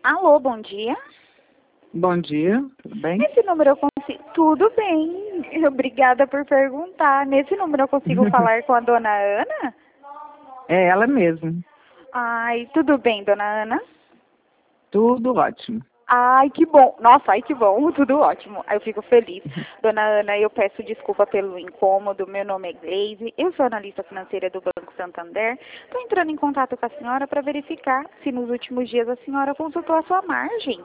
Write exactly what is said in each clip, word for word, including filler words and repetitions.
Alô, bom dia. Bom dia, tudo bem? Nesse número eu consigo... Tudo bem, obrigada por perguntar. Nesse número eu consigo falar com a dona Ana? É ela mesmo. Ai, tudo bem, dona Ana? Tudo ótimo. Ai, que bom. Nossa, ai, que bom. Tudo ótimo. Aí eu fico feliz. Dona Ana, eu peço desculpa pelo incômodo. Meu nome é Gleise. Eu sou analista financeira do Banco Santander. Estou entrando em contato com a senhora para verificar se nos últimos dias a senhora consultou a sua margem.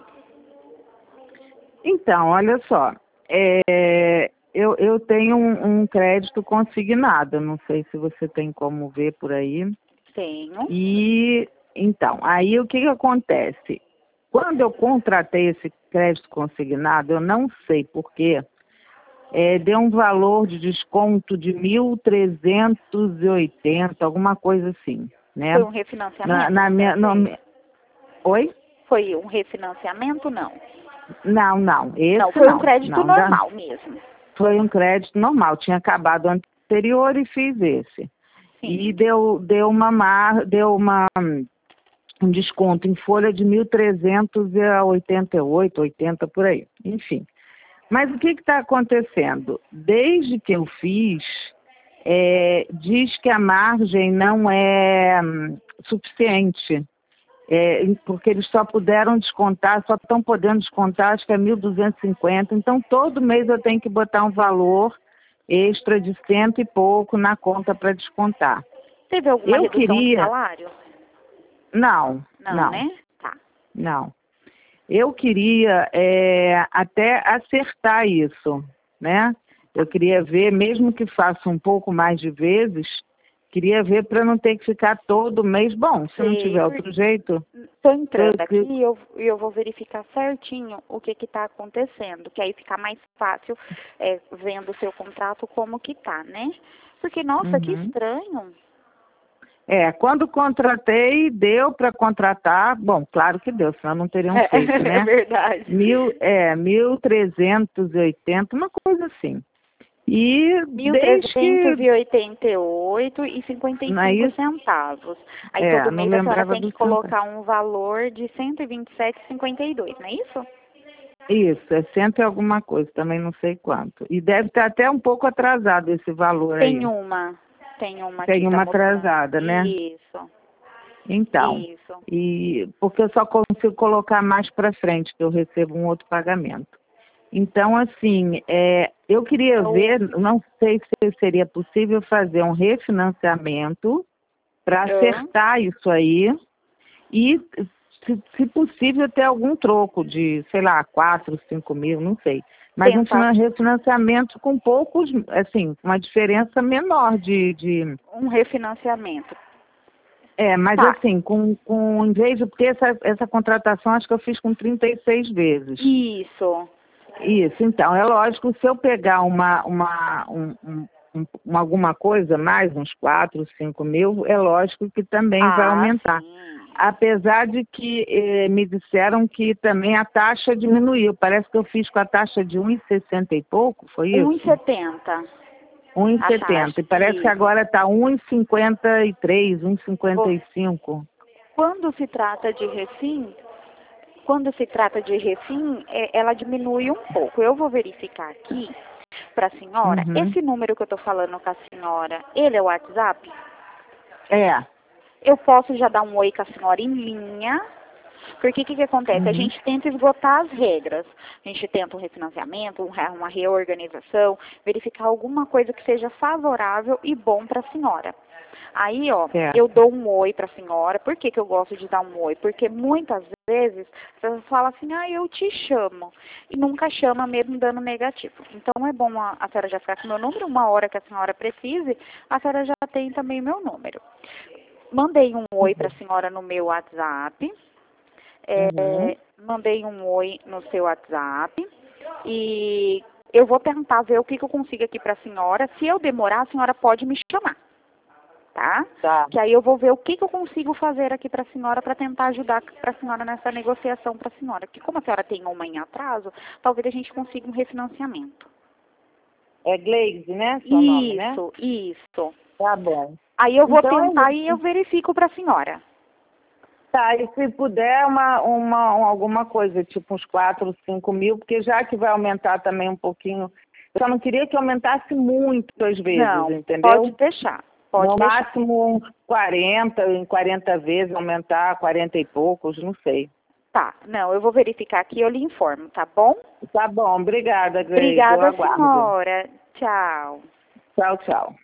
Então, olha só. É, eu, eu tenho um, um crédito consignado. Não sei se você tem como ver por aí. Tenho. E, então, aí o que, que acontece? Quando eu contratei esse crédito consignado, eu não sei porquê, é, deu um valor de desconto de mil trezentos e oitenta, alguma coisa assim, né? Foi um refinanciamento? Na, na minha, no, oi? Foi um refinanciamento, não? Não, não, esse não. Foi não. um crédito não, normal da, mesmo? Foi um crédito normal, tinha acabado o anterior e fiz esse. Sim. E deu, deu uma mar, deu uma... um desconto em folha de mil trezentos e oitenta e oito, oitenta por aí, enfim. Mas o que está acontecendo? Desde que eu fiz, é, diz que a margem não é hum, suficiente, é, porque eles só puderam descontar, só estão podendo descontar, acho que é mil duzentos e cinquenta, então todo mês eu tenho que botar um valor extra de cento e pouco na conta para descontar. Teve alguma Eu redução de queria... salário? Não, Não, não. né? Tá. Não. Eu queria é, até acertar isso, né? Eu queria ver, mesmo que faça um pouco mais de vezes, queria ver para não ter que ficar todo mês. Bom, se não tiver outro jeito... Estou entrando eu, aqui e eu, eu vou verificar certinho o que está acontecendo, que aí fica mais fácil é, vendo o seu contrato como que tá, né? Porque, nossa, que Uhum. estranho. É, quando contratei, deu para contratar, bom, claro que deu, senão não teriam É, feito, né? é verdade. Mil, é, mil trezentos e oitenta, uma coisa assim. E Mil desde trezentos que... e oitenta e oito e cinquenta e Não é cinco isso? centavos. Aí É, todo não mês a senhora lembrava tem do que centavo. colocar um valor de cento e vinte e sete e cinquenta e dois, não é isso? Isso, é cento e alguma coisa, também não sei quanto. E deve estar até um pouco atrasado esse valor aí. Tem uma, tem uma aqui, Tem tá uma mostrando. atrasada, né? Isso, Então, isso. e porque eu só consigo colocar mais para frente, que eu recebo um outro pagamento. Então, assim, é, eu queria Eu, ver, não sei se seria possível fazer um refinanciamento para eu, acertar isso aí e, se, se possível, ter algum troco de, sei lá, quatro, cinco mil, não sei. Mas um tentar refinanciamento com poucos, assim, uma diferença menor de... de um refinanciamento. é, mas Tá, assim, com, com, em vez de... Porque essa, essa contratação acho que eu fiz com trinta e seis vezes. isso. Isso, então, é lógico, se eu pegar uma, uma, um, um, um, um- alguma coisa mais, uns quatro, cinco mil, é lógico que também vai Ah, aumentar. sim. Apesar de que eh, me disseram que também a taxa diminuiu. Parece que eu fiz com a taxa de um e sessenta e pouco, foi um e isso? setenta um e a taxa. setenta. E parece que Isso. agora está um e cinquenta e três, um e cinquenta Bom, e cinco. quando se trata de refim, quando se trata de refim, é, ela diminui um pouco. Eu vou verificar aqui para a senhora. Uhum. Esse número que eu estou falando com a senhora, ele é o WhatsApp? É. Eu posso já dar um oi com a senhora em linha, porque o que, que acontece? A Uhum. gente tenta esgotar as regras. A gente tenta um refinanciamento, um re- uma reorganização, verificar alguma coisa que seja favorável e bom para a senhora. Aí, ó, eu Certo. dou um oi para a senhora. Por que, que eu gosto de dar um oi? Porque muitas vezes as pessoas falam assim, ah, eu te chamo. E nunca chama mesmo dando negativo. Então é bom a, a senhora já ficar com o meu número, uma hora que a senhora precise, a senhora já tem também o meu número. Mandei um oi para a senhora no meu WhatsApp. Uhum. É, mandei um oi no seu WhatsApp. E eu vou tentar ver o que, que eu consigo aqui para a senhora. Se eu demorar, a senhora pode me chamar, tá? Tá. Que aí eu vou ver o que, que eu consigo fazer aqui para a senhora para tentar ajudar para a senhora nessa negociação para a senhora. Porque como a senhora tem uma em atraso, talvez a gente consiga um refinanciamento. É Gleise, né? Seu nome, né? Isso, isso. Tá bom. Aí eu vou Então é tentar e eu isso. verifico para a senhora. Tá, e se puder uma, uma, alguma coisa, tipo uns quatro, cinco mil, porque já que vai aumentar também um pouquinho, eu só não queria que aumentasse muito às vezes, Não, entendeu? pode deixar. Pode No deixar. máximo uns quarenta, em quarenta vezes, aumentar quarenta e poucos, não sei. Tá, não, eu vou verificar aqui e eu lhe informo, tá bom? Tá bom, obrigada, Gleide, eu Obrigada, aguardo. senhora. Tchau. Tchau, tchau.